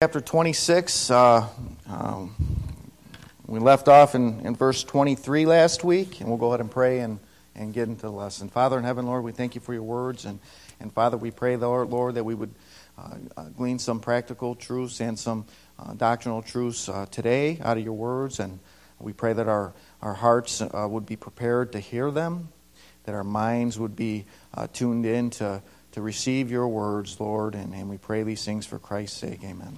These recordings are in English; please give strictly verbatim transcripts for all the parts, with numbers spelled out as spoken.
Chapter twenty-six, uh, um, we left off in, in verse twenty-three last week, and we'll go ahead and pray and, and get into the lesson. Father in heaven, Lord, we thank you for your words, and, and Father, we pray, Lord, Lord that we would uh, uh, glean some practical truths and some uh, doctrinal truths uh, today out of your words, and we pray that our, our hearts uh, would be prepared to hear them, that our minds would be uh, tuned in to, to receive your words, Lord, and, and we pray these things for Christ's sake. Amen.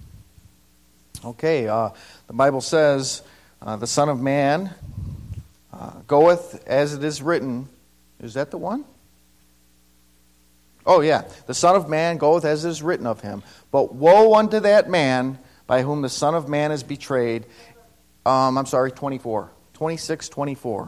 Okay, uh, the Bible says, uh, the Son of Man uh, goeth as it is written. Is that the one? Oh, yeah. The Son of Man goeth as it is written of him. But woe unto that man by whom the Son of Man is betrayed. Um, I'm sorry, twenty-four. twenty-six, twenty-four.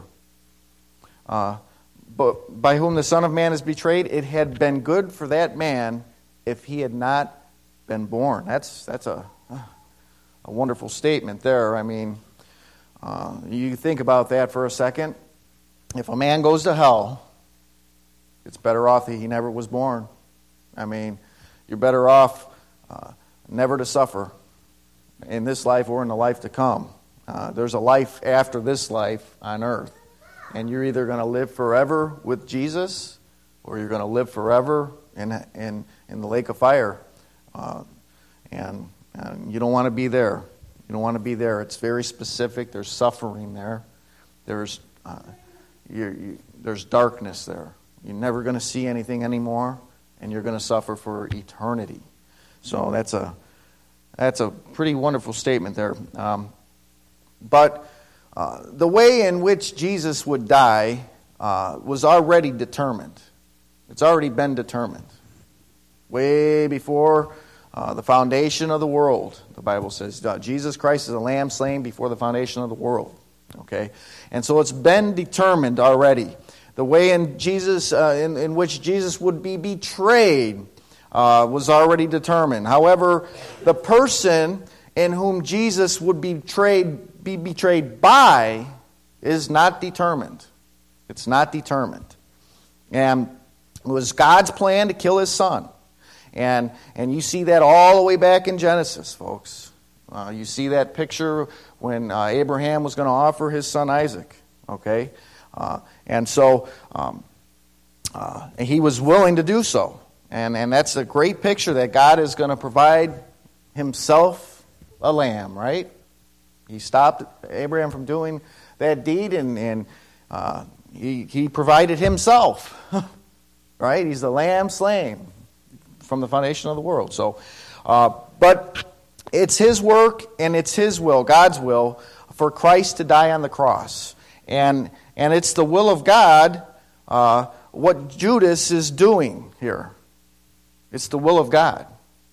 Uh, but by whom the Son of Man is betrayed, it had been good for that man if he had not been born. That's, that's a... A wonderful statement there. I mean, uh, you think about that for a second. If a man goes to hell, it's better off that he never was born. I mean, you're better off uh, never to suffer in this life or in the life to come. Uh, there's a life after this life on earth. And you're either going to live forever with Jesus or you're going to live forever in, in, in the lake of fire. Uh, and And you don't want to be there. You don't want to be there. It's very specific. There's suffering there. There's uh, you, you, there's darkness there. You're never going to see anything anymore, and you're going to suffer for eternity. So that's a that's a pretty wonderful statement there. Um, but uh, the way in which Jesus would die uh, was already determined. It's already been determined. Way before Uh, the foundation of the world, the Bible says. Uh, Jesus Christ is a lamb slain before the foundation of the world. Okay? And so it's been determined already. The way in Jesus, uh, in, in which Jesus would be betrayed uh, was already determined. However, the person in whom Jesus would be betrayed, be betrayed by is not determined. It's not determined. And it was God's plan to kill his son. And and you see that all the way back in Genesis, folks. Uh, you see that picture when uh, Abraham was going to offer his son Isaac. Okay? Uh, and so um, uh, he was willing to do so. And, and that's a great picture that God is going to provide himself a lamb, right? He stopped Abraham from doing that deed, and, and uh, he, he provided himself. Right? He's the lamb slain from the foundation of the world. So, uh, but it's his work and it's his will, God's will, for Christ to die on the cross. And and it's the will of God uh, what Judas is doing here. It's the will of God.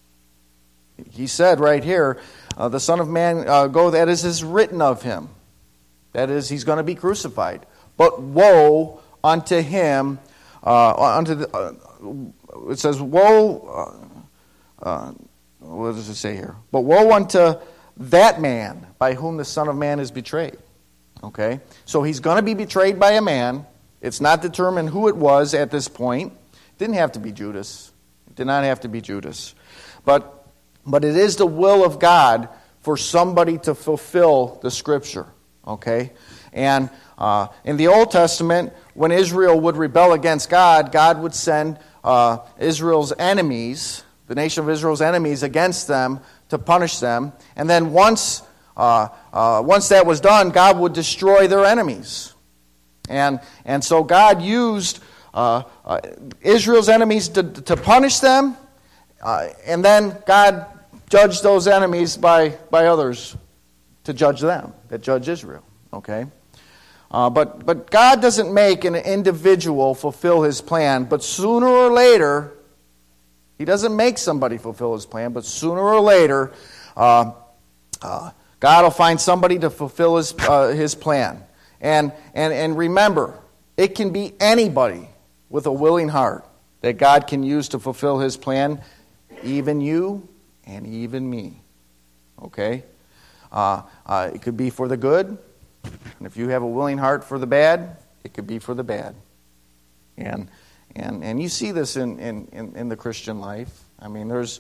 He said right here, uh, the Son of Man uh, go, that is, is written of him. That is, he's going to be crucified. But woe unto him, uh, unto the... Uh, It says, woe, uh, uh, what does it say here? But woe unto that man by whom the Son of Man is betrayed. Okay? So he's going to be betrayed by a man. It's not determined who it was at this point. It didn't have to be Judas. It did not have to be Judas. But, but it is the will of God for somebody to fulfill the Scripture. Okay? And uh, in the Old Testament, when Israel would rebel against God, God would send Uh, Israel's enemies, the nation of Israel's enemies, against them to punish them. And then once uh, uh, once that was done, God would destroy their enemies. And and so God used uh, uh, Israel's enemies to, to punish them, uh, and then God judged those enemies by, by others to judge them, that judge Israel. Okay? Uh, but but God doesn't make an individual fulfill his plan, but sooner or later, he doesn't make somebody fulfill his plan, but sooner or later, uh, uh, God will find somebody to fulfill his uh, his plan. And, and, and remember, it can be anybody with a willing heart that God can use to fulfill his plan, even you and even me. Okay? Uh, uh, it could be for the good. And if you have a willing heart for the bad, it could be for the bad. And and and you see this in, in, in, in the Christian life. I mean, there's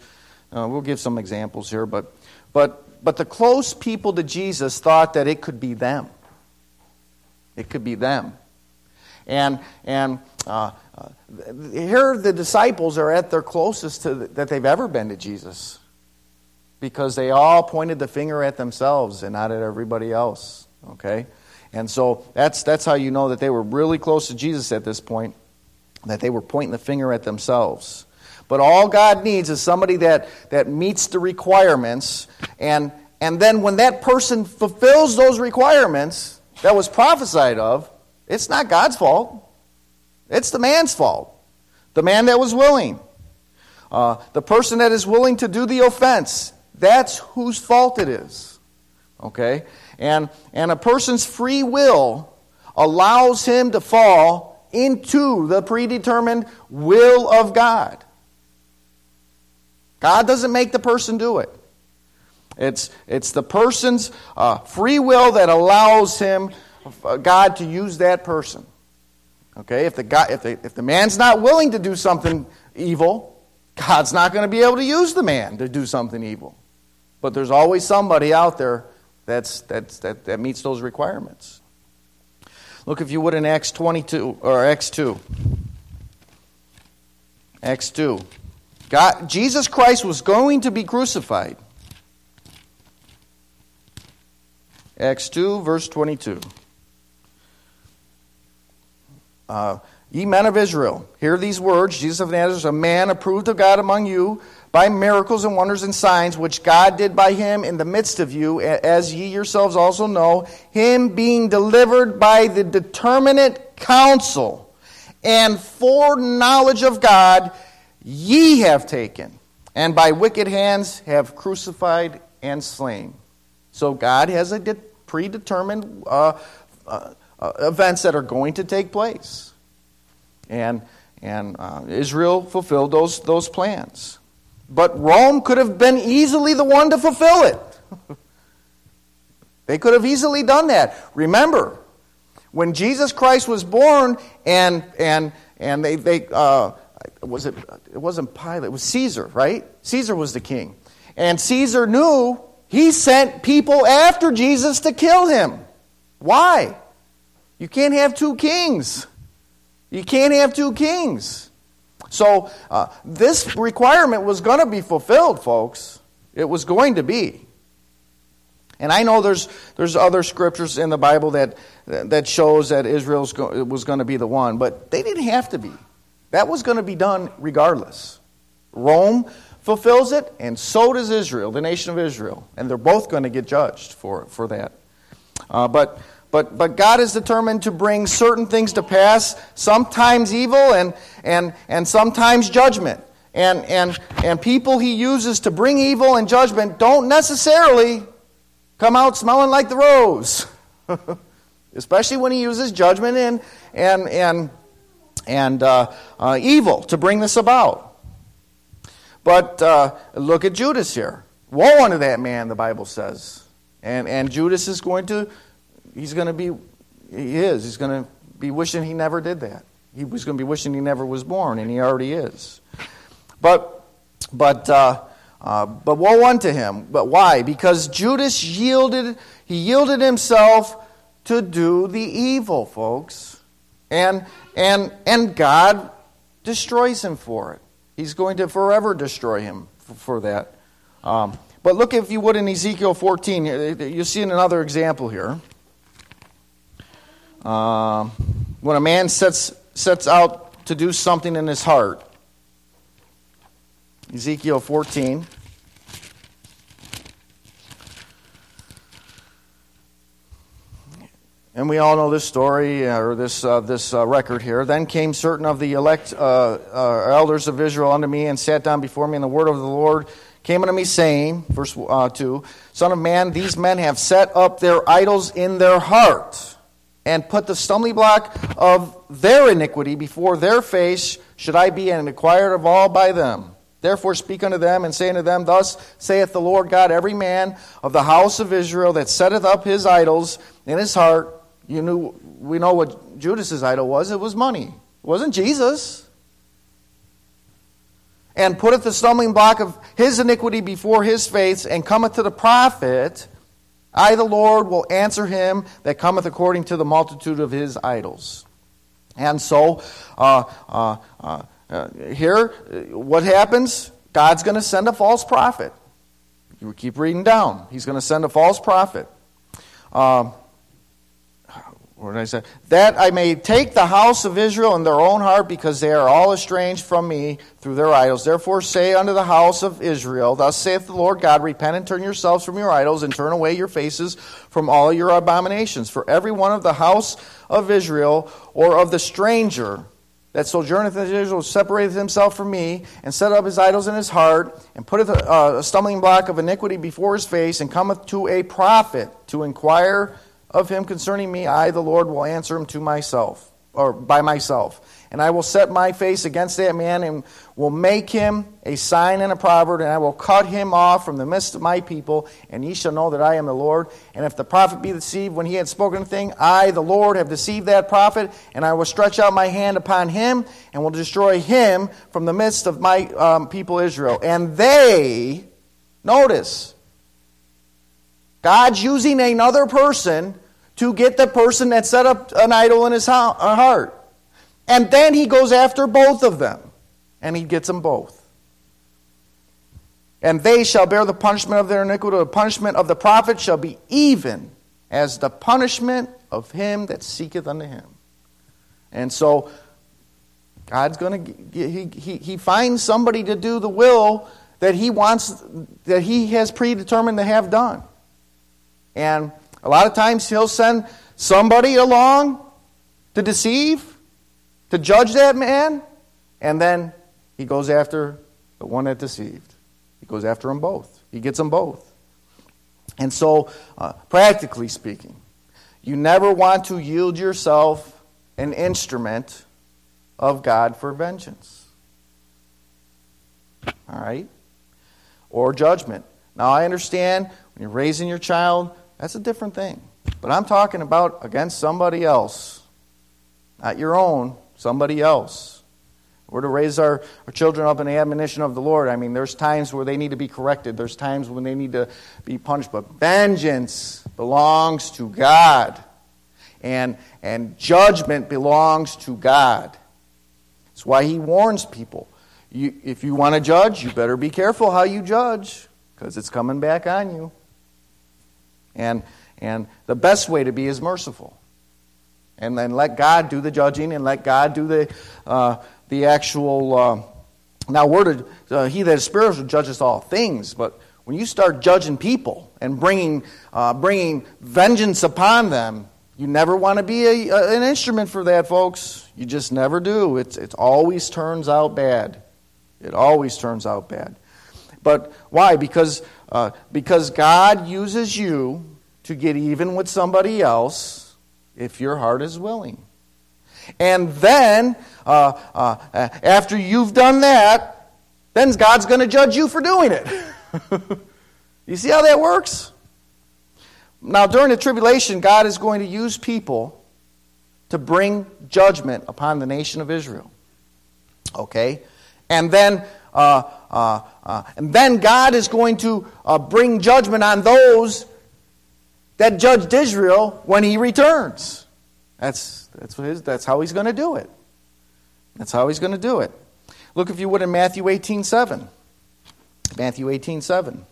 Uh, we'll give some examples here, but but but the close people to Jesus thought that it could be them. It could be them, and and uh, uh, here the disciples are at their closest to the, that they've ever been to Jesus, because they all pointed the finger at themselves and not at everybody else. Okay, and so that's that's how you know that they were really close to Jesus at this point, that they were pointing the finger at themselves. But all God needs is somebody that, that meets the requirements, and and then when that person fulfills those requirements that was prophesied of, it's not God's fault. It's the man's fault. The man that was willing. Uh, the person that is willing to do the offense, that's whose fault it is. Okay? And, and a person's free will allows him to fall into the predetermined will of God. God doesn't make the person do it. It's it's the person's uh, free will that allows him, uh, God, to use that person. Okay, if the God, if the if the man's not willing to do something evil, God's not going to be able to use the man to do something evil. But there's always somebody out there that's that's that that meets those requirements. Look, if you would, in Acts twenty-two or Acts two. Acts two. God, Jesus Christ was going to be crucified. Acts two, verse twenty-two. Uh, Ye men of Israel, hear these words. Jesus of Nazareth, a man approved of God among you by miracles and wonders and signs, which God did by him in the midst of you, as ye yourselves also know, him being delivered by the determinate counsel and foreknowledge of God, ye have taken, and by wicked hands have crucified and slain. So God has a de- predetermined uh, uh, uh, events that are going to take place. And and uh, Israel fulfilled those, those plans. But Rome could have been easily the one to fulfill it. They could have easily done that. Remember, when Jesus Christ was born and and and they... they uh, Was it? It wasn't Pilate. It was Caesar, right? Caesar was the king, and Caesar knew he sent people after Jesus to kill him. Why? You can't have two kings. You can't have two kings. So uh, this requirement was going to be fulfilled, folks. It was going to be. And I know there's there's other scriptures in the Bible that that shows that Israel was going to be the one, but they didn't have to be. That was going to be done regardless. Rome fulfills it, and so does Israel, the nation of Israel. And they're both going to get judged for, for that. Uh, but, but, but God is determined to bring certain things to pass, sometimes evil and, and, and sometimes judgment. And, and, and people he uses to bring evil and judgment don't necessarily come out smelling like the rose. Especially when he uses judgment and, and, and and uh, uh, evil to bring this about. But uh, look at Judas here. Woe unto that man, the Bible says. And and Judas is going to, he's going to be, he is, he's going to be wishing he never did that. He was going to be wishing he never was born, and he already is. But, but, uh, uh, but woe unto him. But why? Because Judas yielded, he yielded himself to do the evil, folks. And and and God destroys him for it. He's going to forever destroy him for, for that. Um, but look, if you would, in Ezekiel fourteen, you see another example here. Uh, when a man sets sets out to do something in his heart. Ezekiel fourteen. And we all know this story, or this uh, this uh, record here. Then came certain of the elect uh, uh, elders of Israel unto me, and sat down before me, and the word of the Lord came unto me, saying, verse uh, two, Son of man, these men have set up their idols in their heart, and put the stumbling block of their iniquity before their face. Should I be inquired of all by them? Therefore speak unto them, and say unto them, Thus saith the Lord God, every man of the house of Israel that setteth up his idols in his heart. You knew, we know what Judas's idol was. It was money. It wasn't Jesus. and putteth the stumbling block of his iniquity before his face, and cometh to the prophet, I, the Lord, will answer him that cometh according to the multitude of his idols. And so, uh, uh, uh, uh, here, what happens? God's going to send a false prophet. You keep reading down. He's going to send a false prophet. Uh, what did I say? That I may take the house of Israel in their own heart, because they are all estranged from me through their idols. Therefore say unto the house of Israel, Thus saith the Lord God, Repent and turn yourselves from your idols, and turn away your faces from all your abominations. For every one of the house of Israel, or of the stranger that sojourneth in Israel, separateth himself from me, and set up his idols in his heart, and putteth a, a stumbling block of iniquity before his face, and cometh to a prophet to inquire of him concerning me, I, the Lord, will answer him to myself, or by myself. And I will set my face against that man, and will make him a sign and a proverb, and I will cut him off from the midst of my people, and ye shall know that I am the Lord. And if the prophet be deceived when he had spoken a thing, I, the Lord, have deceived that prophet, and I will stretch out my hand upon him, and will destroy him from the midst of my um, people Israel. And they, notice, God's using another person to get the person that set up an idol in his heart. And then he goes after both of them. And he gets them both. And they shall bear the punishment of their iniquity. The punishment of the prophet shall be even as the punishment of him that seeketh unto him. And so, God's going to, he, he, he finds somebody to do the will that he wants, that he has predetermined to have done. And a lot of times he'll send somebody along to deceive, to judge that man, and then he goes after the one that deceived. He goes after them both. He gets them both. And so, uh, practically speaking, you never want to yield yourself an instrument of God for vengeance. All right? Or judgment. Now, I understand when you're raising your child, that's a different thing. But I'm talking about against somebody else. Not your own, somebody else. We're to raise our, our children up in the admonition of the Lord. I mean, there's times where they need to be corrected. There's times when they need to be punished. But vengeance belongs to God. And, and judgment belongs to God. That's why he warns people. You, if you want to judge, you better be careful how you judge, because it's coming back on you. And and the best way to be is merciful. And then let God do the judging, and let God do the uh, the actual... Uh, now, we're to, uh, he that is spiritual judges all things, but when you start judging people and bringing uh, bringing vengeance upon them, you never want to be a, a, an instrument for that, folks. You just never do. It's, it always turns out bad. It always turns out bad. But why? Because uh, because God uses you to get even with somebody else if your heart is willing. And then, uh, uh, after you've done that, then God's going to judge you for doing it. You see how that works? Now, during the tribulation, God is going to use people to bring judgment upon the nation of Israel. Okay? And then... Uh, uh, uh, and then God is going to uh, bring judgment on those that judged Israel when he returns. That's that's what his, that's how he's going to do it. That's how he's going to do it. Look, if you would, in Matthew eighteen seven. Matthew eighteen seven.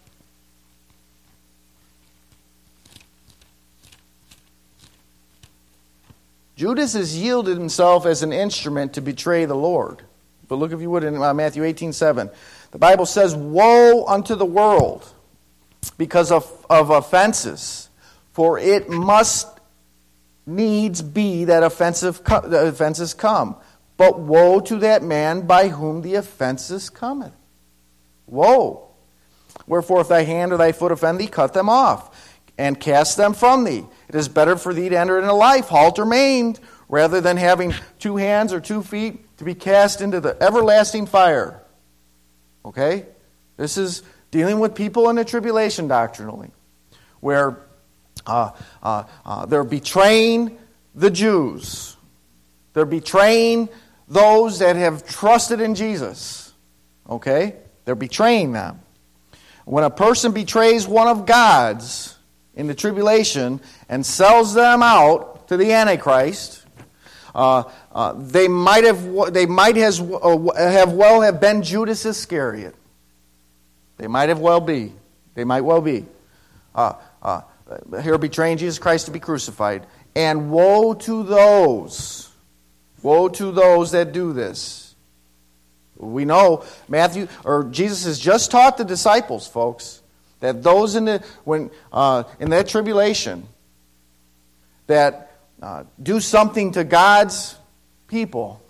Judas has yielded himself as an instrument to betray the Lord. But look, if you would, in Matthew eighteen seven. The Bible says, Woe unto the world because of, of offenses, for it must needs be that offensive the offenses come. But woe to that man by whom the offenses cometh. Woe. Wherefore, if thy hand or thy foot offend thee, cut them off, and cast them from thee. It is better for thee to enter into life, halt or maimed, rather than having two hands or two feet to be cast into the everlasting fire. Okay? This is dealing with people in the tribulation doctrinally, where uh, uh, uh, they're betraying the Jews. They're betraying those that have trusted in Jesus. Okay? They're betraying them. When a person betrays one of God's in the tribulation and sells them out to the Antichrist, uh, uh, they might have they might has, uh, have well have been Judas Iscariot. They might have well be. They might well be. Uh, uh, here betraying Jesus Christ to be crucified. And woe to those, woe to those that do this. We know Matthew or Jesus has just taught the disciples, folks, that those in the when uh, in that tribulation that uh, do something to God's people,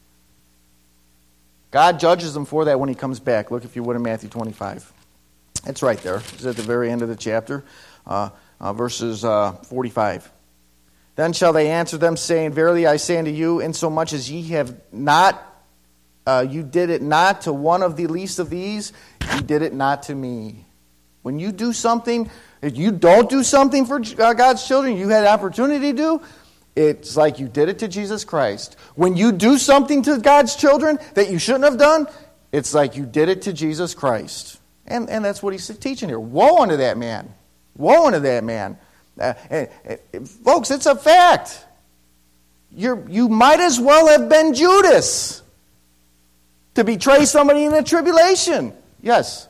God judges them for that when He comes back. Look, if you would, in Matthew twenty-five. It's right there. It's at the very end of the chapter, uh, uh, verses uh, forty-five. Then shall they answer them, saying, Verily I say unto you, insomuch as ye have not, uh, you did it not to one of the least of these, you did it not to me. When you do something, if you don't do something for God's children, you had opportunity to do, it's like you did it to Jesus Christ. When you do something to God's children that you shouldn't have done, it's like you did it to Jesus Christ. And, and that's what he's teaching here. Woe unto that man. Woe unto that man. Uh, uh, uh, folks, it's a fact. You're, you might as well have been Judas to betray somebody in the tribulation. Yes.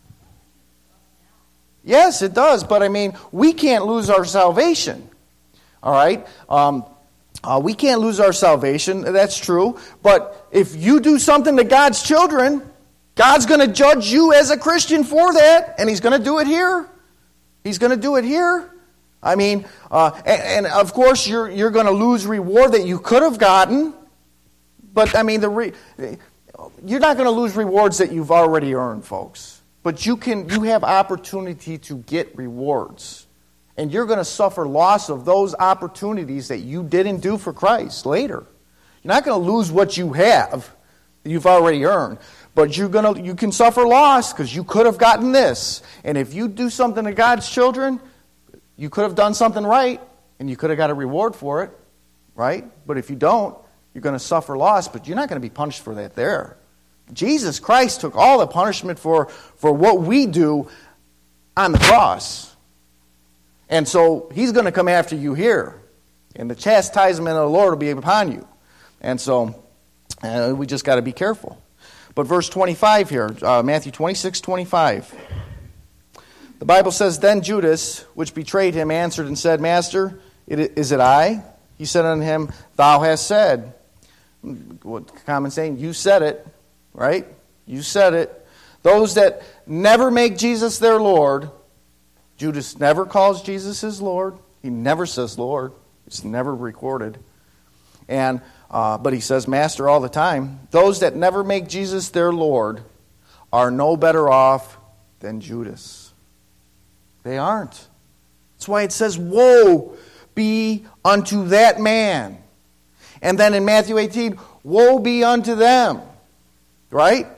Yes, it does. But I mean, we can't lose our salvation. All right? Um, uh, we can't lose our salvation. That's true. But if you do something to God's children, God's going to judge you as a Christian for that. And He's going to do it here. He's going to do it here. I mean, uh, and, and of course, you're you're going to lose reward that you could have gotten. But I mean, the re, you're not going to lose rewards that you've already earned, folks. But you can you have opportunity to get rewards, and you're going to suffer loss of those opportunities that you didn't do for Christ later. You're not going to lose what you have that you've already earned, but you're going to you can suffer loss because you could have gotten this. And if you do something to God's children, you could have done something right, and you could have got a reward for it, right? But if you don't, you're going to suffer loss, but you're not going to be punished for that there. Jesus Christ took all the punishment for, for what we do on the cross. And so He's going to come after you here. And the chastisement of the Lord will be upon you. And so uh, we just got to be careful. But verse twenty-five here, uh, Matthew twenty-six, twenty-five. The Bible says, Then Judas, which betrayed Him, answered and said, Master, is it I? He said unto Him, Thou hast said. What common saying? You said it, right? You said it. Those that never make Jesus their Lord, Judas never calls Jesus his Lord. He never says Lord. It's never recorded. And uh, but he says Master all the time. Those that never make Jesus their Lord are no better off than Judas. They aren't. That's why it says, Woe be unto that man. And then in Matthew eighteen, Woe be unto them. Right?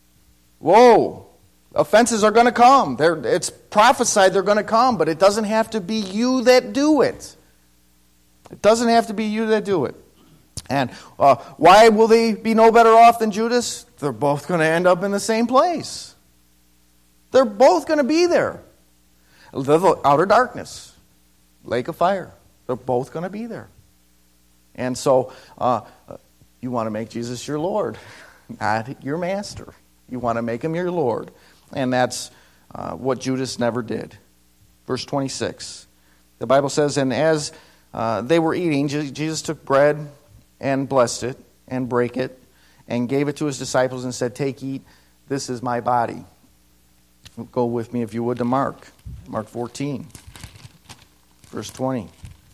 Woe. Offenses are going to come. They're, it's prophesied they're going to come, but it doesn't have to be you that do it. It doesn't have to be you that do it. And uh, why will they be no better off than Judas? They're both going to end up in the same place. They're both going to be there. The outer darkness, lake of fire. They're both going to be there. And so uh, you want to make Jesus your Lord, not your master. You want to make Him your Lord. And that's uh, what Judas never did. Verse twenty-six. The Bible says, And as uh, they were eating, Jesus took bread and blessed it and brake it and gave it to His disciples and said, Take, eat, this is my body. Go with me, if you would, to Mark. Mark fourteen, verse twenty.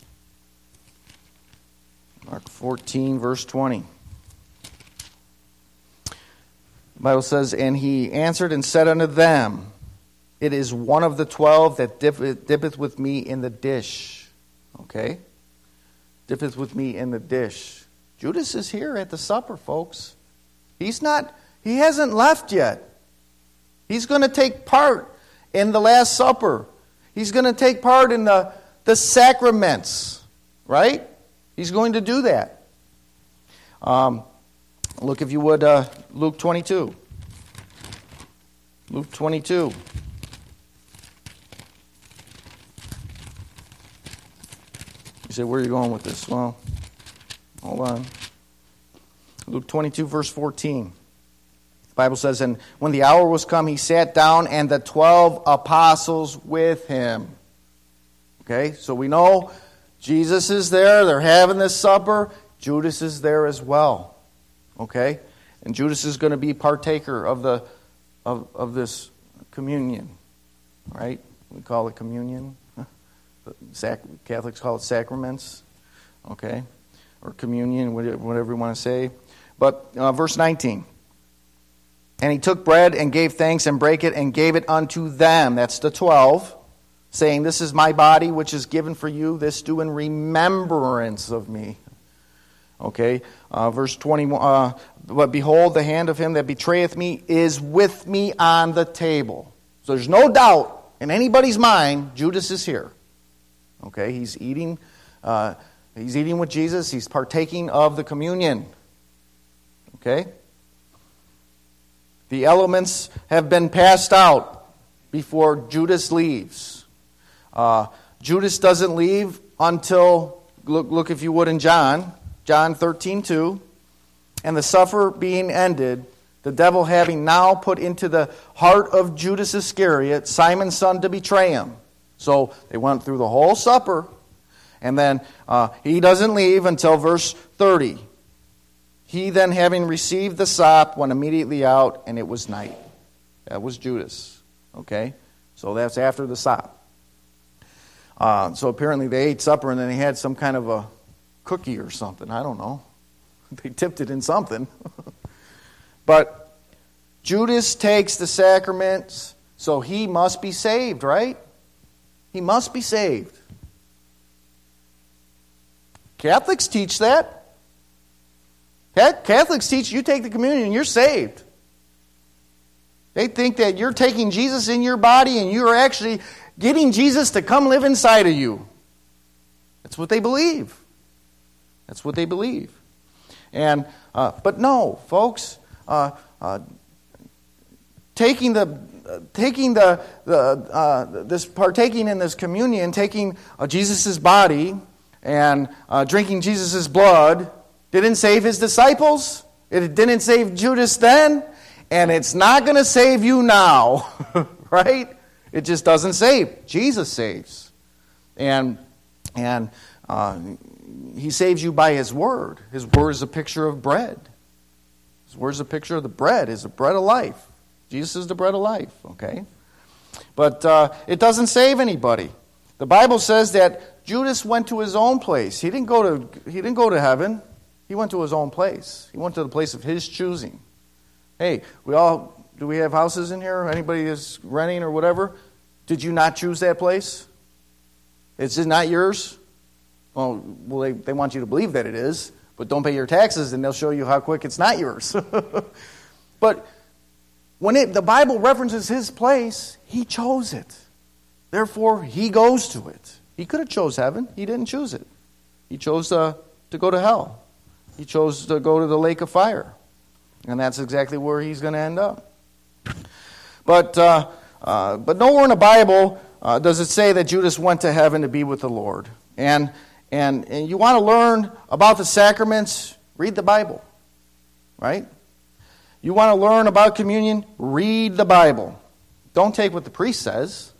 Mark fourteen, verse twenty. The Bible says, And He answered and said unto them, It is one of the twelve that dippeth with me in the dish. Okay? Dippeth with me in the dish. Judas is here at the supper, folks. He's not, he hasn't left yet. He's going to take part in the Last Supper. He's going to take part in the, the sacraments, right? He's going to do that. Um, look, if you would, uh, Luke twenty-two. Luke twenty-two. You say, where are you going with this? Well, hold on. Luke twenty-two, verse fourteen. The Bible says, and when the hour was come, he sat down, and the twelve apostles with him. Okay, so we know Jesus is there. They're having this supper. Judas is there as well. Okay, and Judas is going to be partaker of the of of this communion, right? We call it communion. Sac- Catholics call it sacraments, okay, or communion, whatever you want to say. But uh, verse nineteen. And he took bread and gave thanks and brake it and gave it unto them. That's the twelve. Saying, this is my body which is given for you. This do in remembrance of me. Okay. Uh, verse twenty-one. Uh, but behold, the hand of him that betrayeth me is with me on the table. So there's no doubt in anybody's mind, Judas is here. Okay. He's eating. Uh, he's eating with Jesus. He's partaking of the communion. Okay. The elements have been passed out before Judas leaves. Uh, Judas doesn't leave until, look, look if you would in John, John thirteen two. And the supper being ended, the devil having now put into the heart of Judas Iscariot, Simon's son, to betray him. So they went through the whole supper, and then uh, he doesn't leave until verse thirty. He then, having received the sop, went immediately out, and it was night. That was Judas. Okay? So that's after the sop. Uh, so apparently they ate supper, and then they had some kind of a cookie or something. I don't know. They tipped it in something. But Judas takes the sacraments, so he must be saved, right? He must be saved. Catholics teach that. Catholics teach you take the communion and you're saved. They think that you're taking Jesus in your body and you're actually getting Jesus to come live inside of you. That's what they believe. That's what they believe. And uh, but no, folks, uh, uh, taking the uh, taking the the uh, this partaking in this communion, taking uh, Jesus' body and uh, drinking Jesus' blood. Didn't save his disciples. It didn't save Judas then. And it's not going to save you now. Right? It just doesn't save. Jesus saves. And and uh, he saves you by his word. His word is a picture of bread. His word is a picture of the bread. It's the bread of life. Jesus is the bread of life. Okay? But uh, it doesn't save anybody. The Bible says that Judas went to his own place. He didn't go to, he didn't go to heaven. He went to his own place. He went to the place of his choosing. Hey, we all, do we have houses in here? Anybody is renting or whatever? Did you not choose that place? It's not yours? Well, well they, they want you to believe that it is, but don't pay your taxes and they'll show you how quick it's not yours. But when it, the Bible references his place, he chose it. Therefore, he goes to it. He could have chose heaven. He didn't choose it. He chose uh, to go to hell. He chose to go to the lake of fire. And that's exactly where he's going to end up. But uh, uh, but nowhere in the Bible uh, does it say that Judas went to heaven to be with the Lord. And, and, and you want to learn about the sacraments, read the Bible. Right? You want to learn about communion, read the Bible. Don't take what the priest says.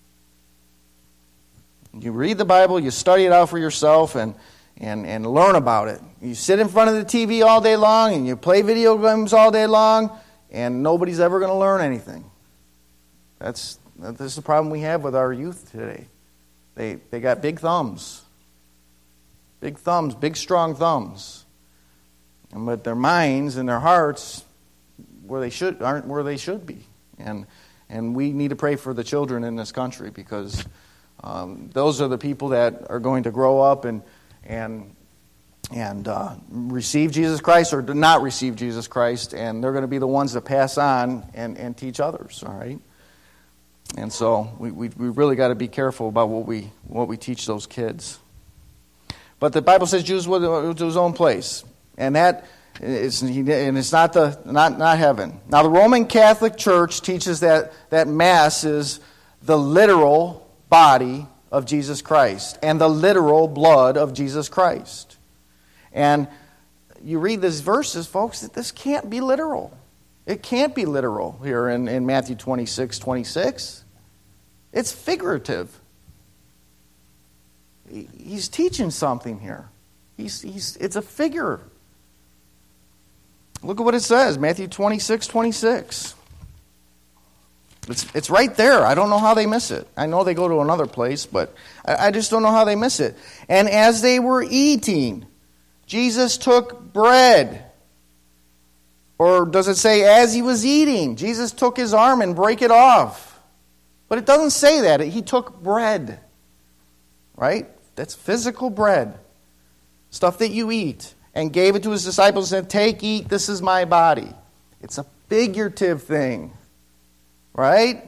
You read the Bible, you study it out for yourself, and And, and learn about it. You sit in front of the T V all day long and you play video games all day long, and nobody's ever going to learn anything. That's that's the problem we have with our youth today. They they got big thumbs, big thumbs, big strong thumbs, and but their minds and their hearts where they should aren't where they should be. And and we need to pray for the children in this country, because um, those are the people that are going to grow up and. and and uh, receive Jesus Christ or do not receive Jesus Christ, and they're going to be the ones that pass on and, and teach others, all right? And so we, we, we really got to be careful about what we what we teach those kids. But the Bible says Judas went to his own place, and that It's, and it's not the not not heaven. Now, the Roman Catholic Church teaches that that Mass is the literal body of Jesus Christ and the literal blood of Jesus Christ. And you read these verses, folks, that this can't be literal. It can't be literal here in, in Matthew twenty-six, twenty-six. It's figurative. He's teaching something here. He's, he's, it's a figure. Look at what it says, Matthew twenty-six, twenty-six. It's, it's right there. I don't know how they miss it. I know they go to another place, but I, I just don't know how they miss it. And as they were eating, Jesus took bread. Or does it say as he was eating? Jesus took his arm and break it off. But it doesn't say that. He took bread. Right? That's physical bread. Stuff that you eat. And gave it to his disciples and said, take, eat, this is my body. It's a figurative thing. Right?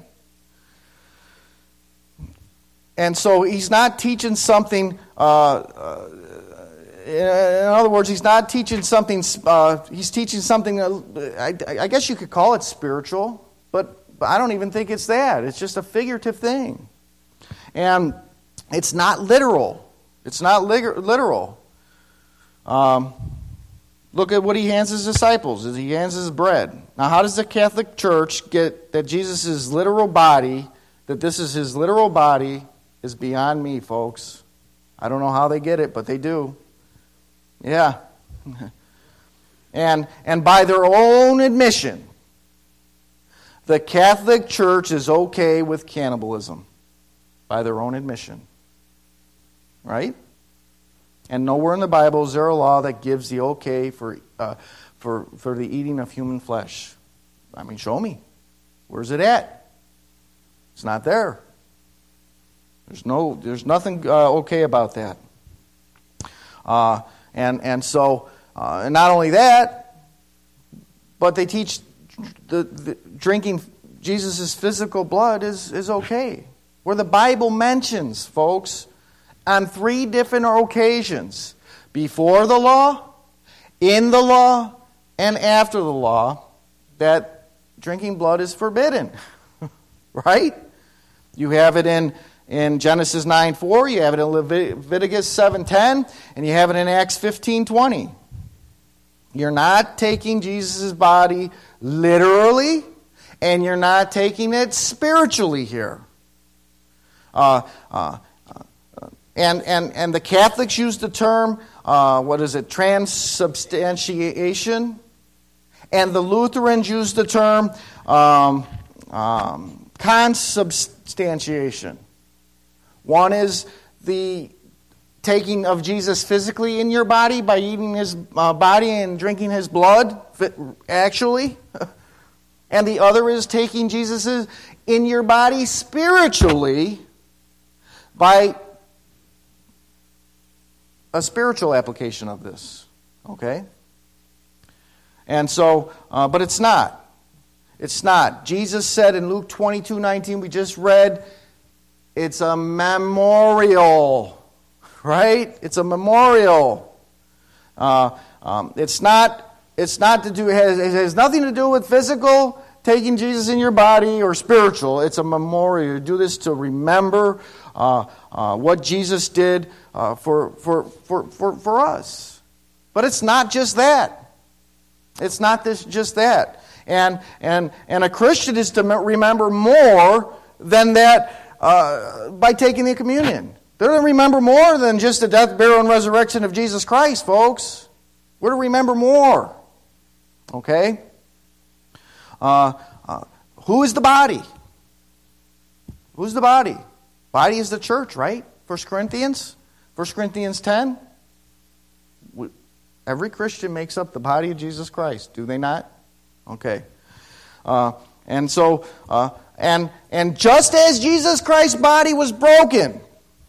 And so he's not teaching something, uh, uh, in other words, he's not teaching something, uh, he's teaching something, uh, I, I guess you could call it spiritual, but, but I don't even think it's that. It's just a figurative thing. And it's not literal. It's not literal. Um, look at what he hands his disciples. He hands his bread. Now, how does the Catholic Church get that Jesus' literal body, that this is his literal body, is beyond me, folks. I don't know how they get it, but they do. Yeah. And, and by their own admission, the Catholic Church is okay with cannibalism. By their own admission. Right? And nowhere in the Bible is there a law that gives the okay for uh, for for the eating of human flesh. I mean, show me. Where's it at? It's not there. There's no. There's nothing uh, okay about that. Uh, and and so, uh, and not only that, but they teach the, the drinking Jesus' physical blood is is okay. Where the Bible mentions, folks, on three different occasions, before the law, in the law, and after the law, that drinking blood is forbidden. Right? You have it in, in Genesis nine four, you have it in Leviticus seven ten, and you have it in Acts fifteen twenty. You're not taking Jesus' body literally, and you're not taking it spiritually here. Uh, uh, And, and, and the Catholics use the term, uh, what is it, transubstantiation. And the Lutherans use the term um, um, consubstantiation. One is the taking of Jesus physically in your body by eating his uh, body and drinking his blood, actually. And the other is taking Jesus in your body spiritually by a spiritual application of this, okay? And so, uh, but it's not. It's not. Jesus said in Luke twenty-two nineteen, we just read, it's a memorial, right? It's a memorial. Uh, um, it's not. It's not to do. It has, it has nothing to do with physical taking Jesus in your body or spiritual. It's a memorial. You do this to remember uh, uh, what Jesus did uh, for, for for for for us. But it's not just that. It's not this just that. And and and a Christian is to remember more than that uh, by taking the communion. They're to remember more than just the death, burial, and resurrection of Jesus Christ, folks. We're to remember more. Okay? Uh, uh, who is the body? Who's the body? Body is the church, right? First Corinthians? First Corinthians ten? We, every Christian makes up the body of Jesus Christ, do they not? Okay. Uh, and so, uh, and and just as Jesus Christ's body was broken,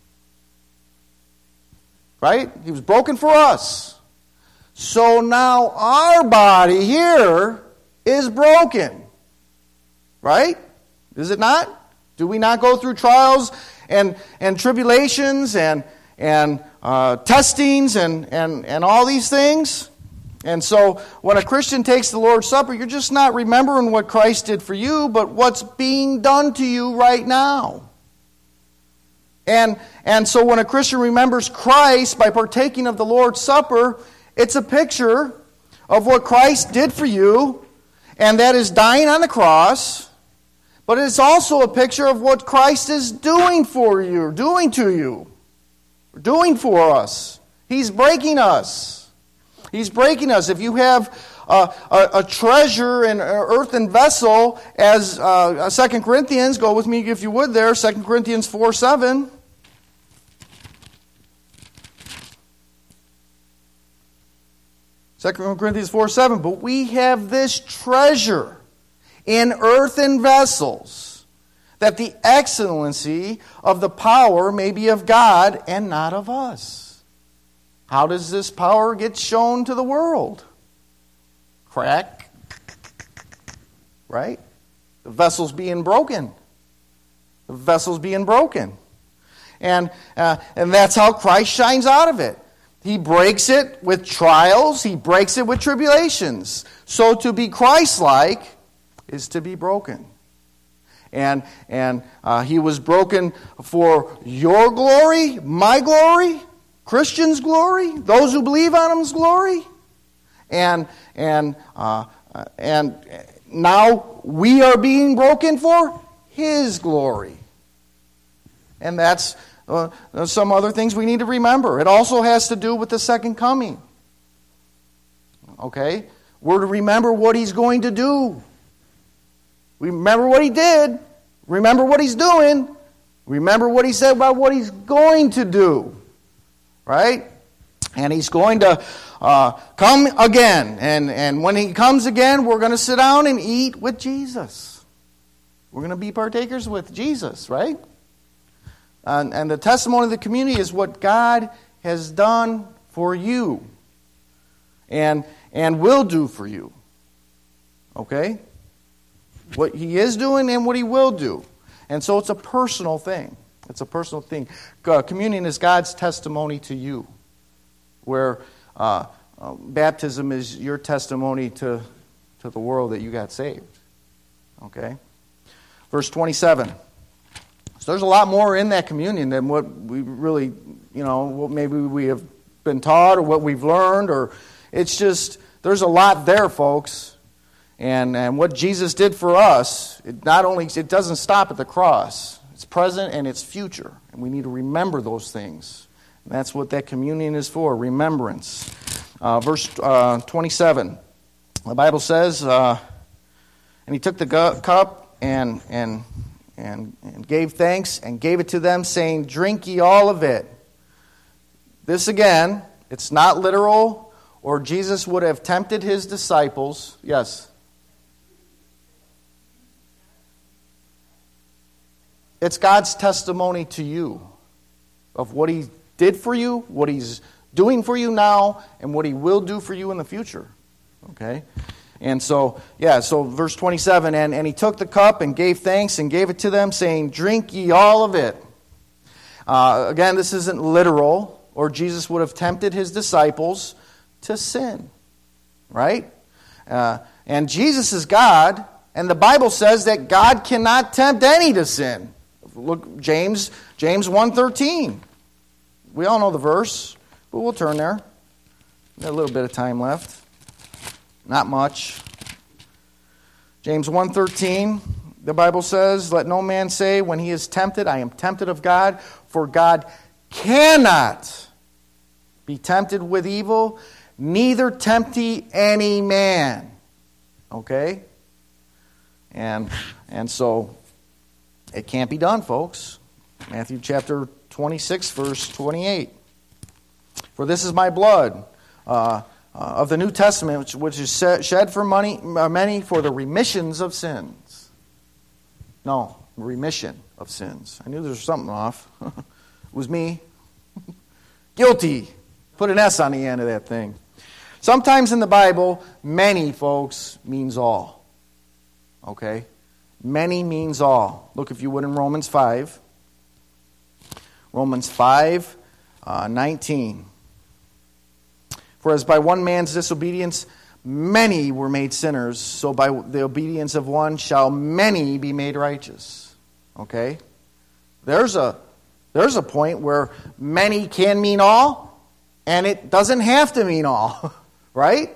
right? He was broken for us. So now our body here is broken. Right? Is it not? Do we not go through trials and, and tribulations and and uh, testings and, and, and all these things? And so when a Christian takes the Lord's Supper, you're just not remembering what Christ did for you, but what's being done to you right now. And, and so when a Christian remembers Christ by partaking of the Lord's Supper, it's a picture of what Christ did for you, and that is dying on the cross. But it's also a picture of what Christ is doing for you, doing to you, doing for us. He's breaking us. He's breaking us. If you have a, a, a treasure in an earthen vessel, as uh, Second Corinthians, go with me if you would there, Second Corinthians four seven. Second Corinthians four seven. But we have this treasure in earthen vessels, that the excellency of the power may be of God and not of us. How does this power get shown to the world? Crack. Right? The vessel's being broken. The vessel's being broken. And, uh, and that's how Christ shines out of it. He breaks it with trials. He breaks it with tribulations. So to be Christ-like is to be broken. And, and uh, he was broken for your glory, my glory, Christians' glory, those who believe on Him's glory, and and uh, and now we are being broken for His glory, and that's uh, some other things we need to remember. It also has to do with the second coming. Okay, we're to remember what He's going to do. Remember what He did. Remember what He's doing. Remember what He said about what He's going to do. Right? And He's going to uh, come again. And, and when He comes again, we're going to sit down and eat with Jesus. We're going to be partakers with Jesus, right? And, and the testimony of the community is what God has done for you. And, and will do for you. Okay? What He is doing and what He will do. And so it's a personal thing. It's a personal thing. Communion is God's testimony to you, where uh, uh, baptism is your testimony to, to the world that you got saved. Okay? Verse twenty-seven. So there's a lot more in that communion than what we really, you know, what maybe we have been taught or what we've learned. Or it's just, there's a lot there, folks. And, and what Jesus did for us, it not only, it doesn't stop at the cross. It's present and it's future. And we need to remember those things. And that's what that communion is for, remembrance. Uh, verse uh, twenty-seven. The Bible says, uh, and He took the gu- cup and, and, and, and gave thanks and gave it to them, saying, drink ye all of it. This again, it's not literal, or Jesus would have tempted His disciples. Yes? It's God's testimony to you of what He did for you, what He's doing for you now, and what He will do for you in the future. Okay? And so, yeah, so verse twenty-seven, and, and He took the cup and gave thanks and gave it to them, saying, drink ye all of it. Uh, again, this isn't literal, or Jesus would have tempted His disciples to sin. Right? Uh, and Jesus is God, and the Bible says that God cannot tempt any to sin. Look, James, James one thirteen. We all know the verse, but we'll turn there. Got a little bit of time left. Not much. James one thirteen, the Bible says, let no man say when he is tempted, I am tempted of God, for God cannot be tempted with evil, neither tempt he any man. Okay? And and so it can't be done, folks. Matthew chapter twenty-six, verse twenty-eight. For this is my blood uh, uh, of the New Testament, which, which is shed for money, uh, many for the remissions of sins. No, remission of sins. I knew there was something off. It was me. Guilty. Put an S on the end of that thing. Sometimes in the Bible, many, folks, means all. Okay? Many means all. Look, if you would, in Romans five. Romans five, uh, nineteen. For as by one man's disobedience many were made sinners, so by the obedience of one shall many be made righteous. Okay? There's a there's a point where many can mean all, and it doesn't have to mean all. Right?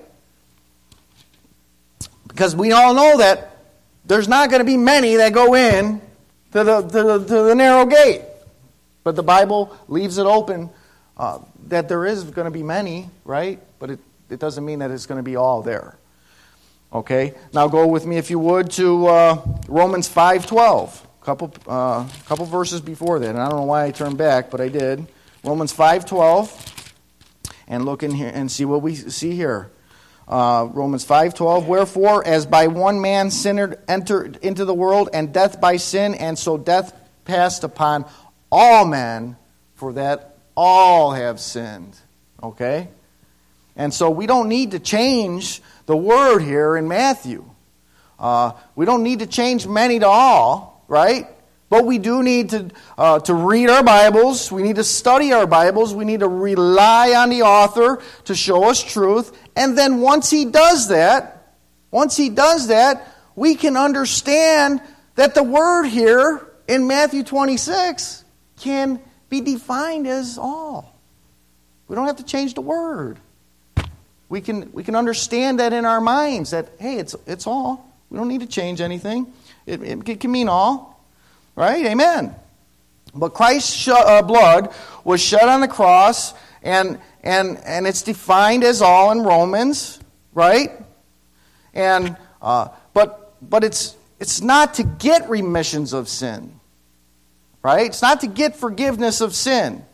Because we all know that there's not going to be many that go in to the, to the, to the narrow gate. But the Bible leaves it open uh, that there is going to be many, right? But it, it doesn't mean that it's going to be all there. Okay? Now go with me, if you would, to uh, Romans five twelve. A couple, uh, couple verses before that. And I don't know why I turned back, but I did. Romans five twelve. And look in here and see what we see here. Uh, Romans five twelve. Wherefore, as by one man sin entered into the world, and death by sin, and so death passed upon all men, for that all have sinned. Okay? And so we don't need to change the word here in Matthew. Uh, we don't need to change many to all, right? But we do need to uh, to read our Bibles. We need to study our Bibles. We need to rely on the author to show us truth. And then once he does that, once he does that, we can understand that the word here in Matthew twenty-six can be defined as all. We don't have to change the word. We can we can understand that in our minds that, hey, it's it's all. We don't need to change anything. It, it can mean all. Right? Amen. But Christ's sh- uh, blood was shed on the cross, and and and it's defined as all in Romans, right? And uh, but but it's it's not to get remissions of sin, right? It's not to get forgiveness of sin.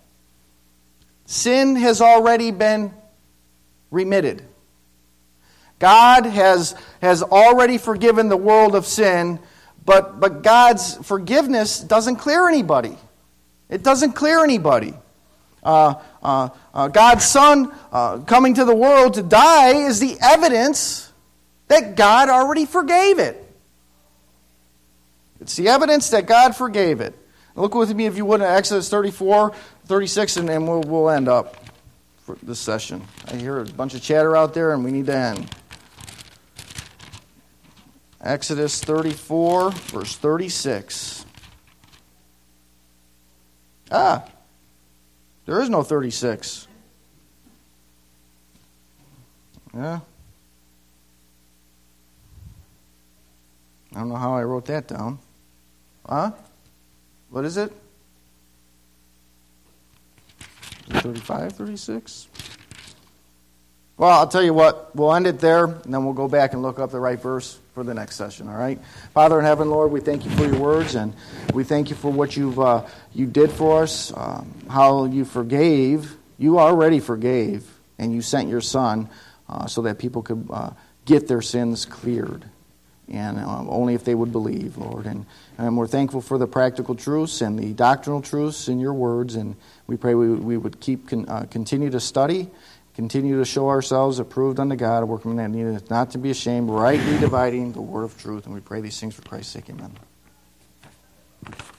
Sin has already been remitted. God has has already forgiven the world of sin. But but God's forgiveness doesn't clear anybody. It doesn't clear anybody. Uh, uh, uh, God's Son uh, coming to the world to die is the evidence that God already forgave it. It's the evidence that God forgave it. Look with me, if you would, at Exodus thirty-four, thirty-six, and then we'll, we'll end up for this session. I hear a bunch of chatter out there, and we need to end. Exodus thirty-four, verse thirty-six. Ah, there is no thirty-six. Yeah. I don't know how I wrote that down. Huh? What is it? Is it thirty-five, thirty-six? Well, I'll tell you what, we'll end it there, and then we'll go back and look up the right verse for the next session, all right? Father in heaven, Lord, we thank you for your words, and we thank you for what you've uh, you did for us, um, how you forgave. You already forgave, and you sent your Son uh, so that people could uh, get their sins cleared, and uh, only if they would believe, Lord. And, and we're thankful for the practical truths and the doctrinal truths in your words, and we pray we, we would keep con, uh, continue to study, continue to show ourselves approved unto God, a workman that needeth not to be ashamed, rightly dividing the word of truth. And we pray these things for Christ's sake. Amen.